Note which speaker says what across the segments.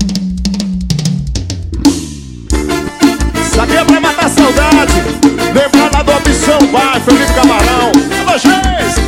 Speaker 1: Isso aqui é pra matar a saudade. Lembrar lá do Opção Vai, Felipe Camarão. Alô, gente!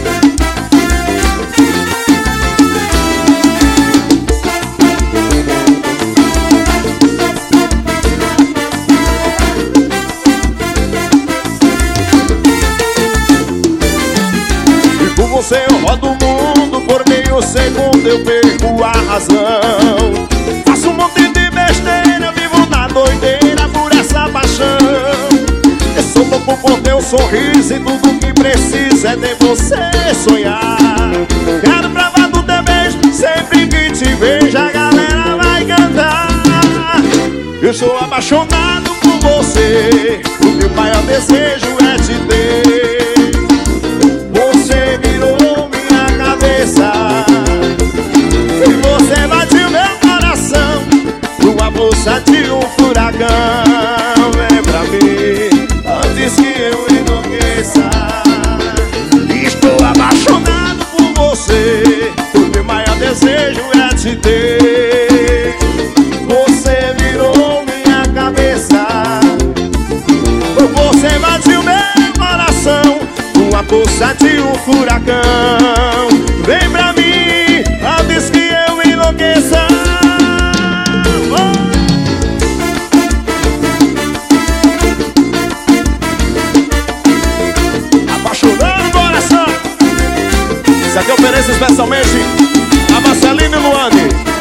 Speaker 1: E por você eu rodo o mundo, por meio segundo eu perco a razão. Faço um monte de besteira, vivo na doideira por essa paixão. Eu sou louco por teu sorriso e tudo que preciso é de você sonhar. Quero provar do teu beijo, sempre que te vejo a galera vai cantar. Eu sou apaixonado por você, o meu maior desejo é te ter. Você virou minha cabeça e você bateu meu coração numa força de um furacão. Vem pra mim antes que eu enlouqueça. Estou apaixonado por você, o meu maior desejo é te ter. Você virou minha cabeça, você bateu meu coração numa força de um furacão. Vem pra mim antes que eu enlouqueça. Apaixonando o coração. Isso aqui eu ofereço especialmente a Marcelina e Luane.